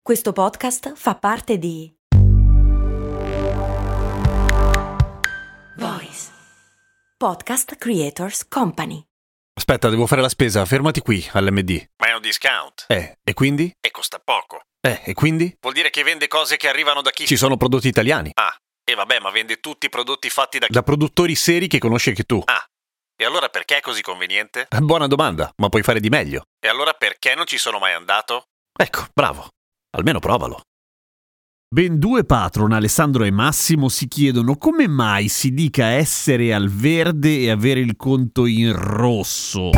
Questo podcast fa parte di Voice Podcast Creators Company. Aspetta, devo fare la spesa, fermati qui all'MD. Ma è un discount. E quindi? E costa poco. E quindi? Vuol dire che vende cose che arrivano da chi? Ci sono prodotti italiani. Ah, e vabbè, ma vende tutti i prodotti fatti da chi? Da produttori seri che conosci anche tu. Ah, e allora perché è così conveniente? Buona domanda, ma puoi fare di meglio. E allora perché non ci sono mai andato? Ecco, bravo. Almeno provalo. Ben due patron, Alessandro e Massimo, si chiedono come mai si dica essere al verde e avere il conto in rosso.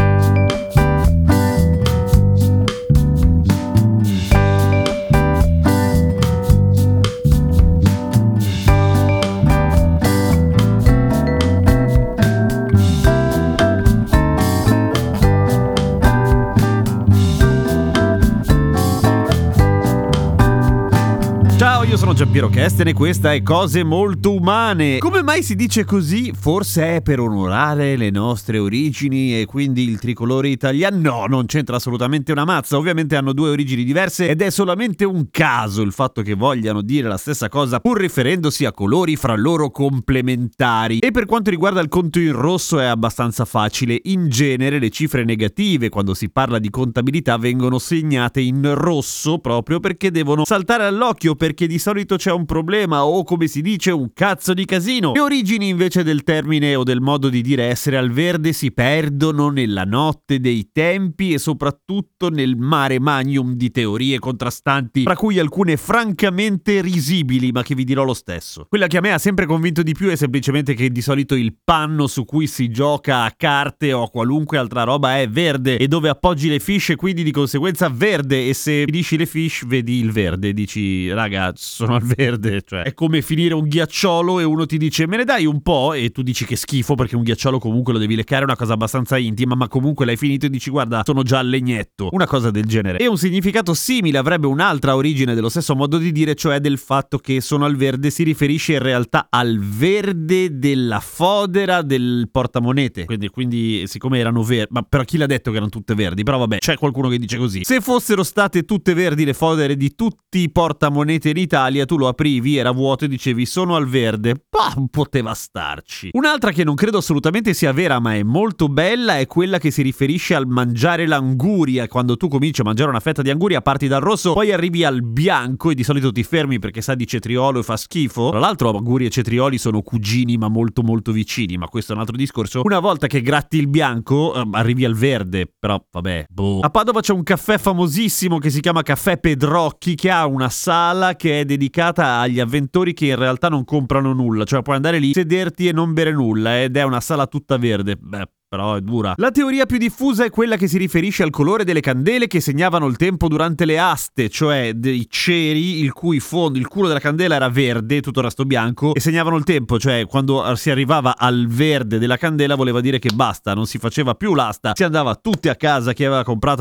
Ciao, io sono Giampiero Kesten e questa è Cose Molto Umane. Come mai si dice così? Forse è per onorare le nostre origini e quindi il tricolore italiano? No, non c'entra assolutamente una mazza. Ovviamente hanno due origini diverse ed è solamente un caso il fatto che vogliano dire la stessa cosa pur riferendosi a colori fra loro complementari. E per quanto riguarda il conto in rosso è abbastanza facile. In genere le cifre negative quando si parla di contabilità vengono segnate in rosso proprio perché devono saltare all'occhio, perché di solito c'è un problema o, come si dice, un cazzo di casino. Le origini invece del termine o del modo di dire essere al verde si perdono nella notte dei tempi e soprattutto nel mare magnum di teorie contrastanti, tra cui alcune francamente risibili, ma che vi dirò lo stesso. Quella che a me ha sempre convinto di più è semplicemente che di solito il panno su cui si gioca a carte o a qualunque altra roba è verde e dove appoggi le fiche quindi di conseguenza verde, e se finisci le fiche vedi il verde, dici raga sono al verde, cioè è come finire un ghiacciolo e uno ti dice me ne dai un po' e tu dici che schifo perché un ghiacciolo comunque lo devi leccare, è una cosa abbastanza intima, ma comunque l'hai finito e dici guarda sono già al legnetto, una cosa del genere. E un significato simile avrebbe un'altra origine dello stesso modo di dire, cioè del fatto che sono al verde si riferisce in realtà al verde della fodera del portamonete, quindi siccome erano verdi, ma però chi l'ha detto che erano tutte verdi? Però vabbè, c'è qualcuno che dice così. Se fossero state tutte verdi le fodere di tutti i portamonete in Italia, tu lo aprivi, era vuoto e dicevi sono al verde, poteva starci. Un'altra che non credo assolutamente sia vera ma è molto bella è quella che si riferisce al mangiare l'anguria. Quando tu cominci a mangiare una fetta di anguria parti dal rosso, poi arrivi al bianco e di solito ti fermi perché sa di cetriolo e fa schifo. Tra l'altro anguria e cetrioli sono cugini ma molto molto vicini, ma questo è un altro discorso. Una volta che gratti il bianco arrivi al verde, però vabbè, boh. A Padova c'è un caffè famosissimo che si chiama Caffè Pedrocchi, che ha una sala che è dedicata agli avventori che in realtà non comprano nulla, cioè puoi andare lì, sederti e non bere nulla, ed è una sala tutta verde. Beh, però è dura. La teoria più diffusa è quella che si riferisce al colore delle candele che segnavano il tempo durante le aste, cioè dei ceri il cui fondo, il culo della candela era verde, tutto il resto bianco, e segnavano il tempo, cioè quando si arrivava al verde della candela voleva dire che basta, non si faceva più l'asta, si andava tutti a casa, chi aveva comprato.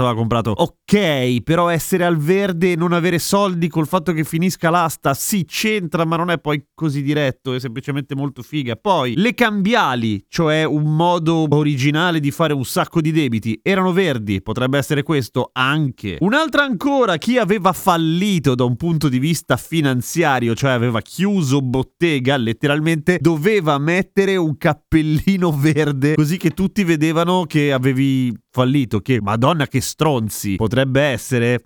Ok, però essere al verde e non avere soldi col fatto che finisca l'asta sì c'entra, ma non è poi così diretto, è semplicemente molto figa. Poi le cambiali, cioè un modo originale di fare un sacco di debiti, erano verdi, potrebbe essere questo anche. Un'altra ancora, chi aveva fallito da un punto di vista finanziario, cioè aveva chiuso bottega letteralmente, doveva mettere un cappellino verde così che tutti vedevano che avevi fallito. Che madonna che stronzi, potrebbe essere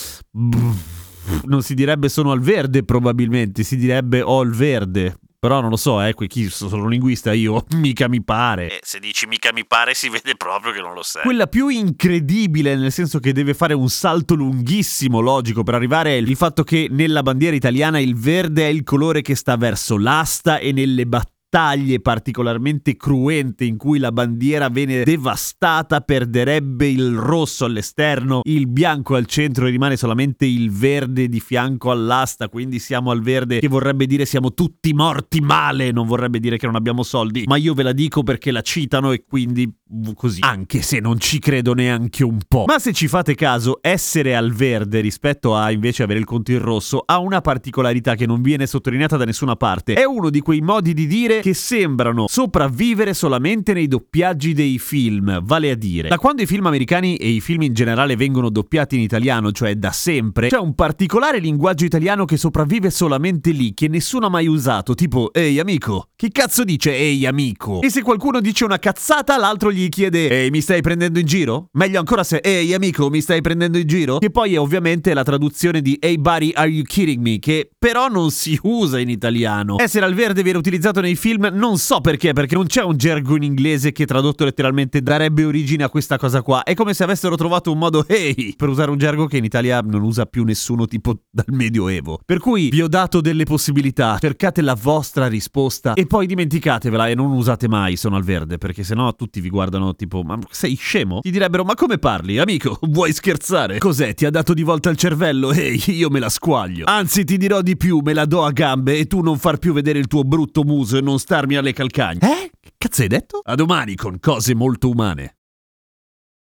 non si direbbe sono al verde, probabilmente si direbbe ho il verde. Però non lo so, chi sono linguista io, mica mi pare. Se dici mica mi pare si vede proprio che non lo sei. Quella più incredibile, nel senso che deve fare un salto lunghissimo logico per arrivare, è il fatto che nella bandiera italiana il verde è il colore che sta verso l'asta e nelle battaglie particolarmente cruente in cui la bandiera viene devastata perderebbe il rosso all'esterno, il bianco al centro e rimane solamente il verde di fianco all'asta, quindi siamo al verde, che vorrebbe dire siamo tutti morti male, non vorrebbe dire che non abbiamo soldi, ma io ve la dico perché la citano e quindi così, anche se non ci credo neanche un po'. Ma se ci fate caso, essere al verde rispetto a invece avere il conto in rosso ha una particolarità che non viene sottolineata da nessuna parte. È uno di quei modi di dire che sembrano sopravvivere solamente nei doppiaggi dei film, vale a dire, da quando i film americani e i film in generale vengono doppiati in italiano, cioè da sempre, c'è un particolare linguaggio italiano che sopravvive solamente lì, che nessuno ha mai usato, tipo ehi amico. Chi cazzo dice ehi amico? E se qualcuno dice una cazzata, l'altro gli chiede ehi, mi stai prendendo in giro? Meglio ancora se ehi amico, mi stai prendendo in giro? Che poi è ovviamente la traduzione di hey buddy, are you kidding me? Che però non si usa in italiano. Essere al verde viene utilizzato nei film, non so perché non c'è un gergo in inglese che tradotto letteralmente darebbe origine a questa cosa qua. È come se avessero trovato un modo hey per usare un gergo che in Italia non usa più nessuno tipo dal Medioevo. Per cui vi ho dato delle possibilità, cercate la vostra risposta e poi dimenticatevela e non usate mai Sono al verde, perché sennò tutti vi guardano tipo ma sei scemo? Ti direbbero ma come parli amico? Vuoi scherzare? Cos'è? Ti ha dato di volta il cervello? Ehi, io me la squaglio. Anzi ti dirò di più, me la do a gambe e tu non far più vedere il tuo brutto muso e non starmi alle calcagna. Che cazzo hai detto? A domani con Cose Molto Umane.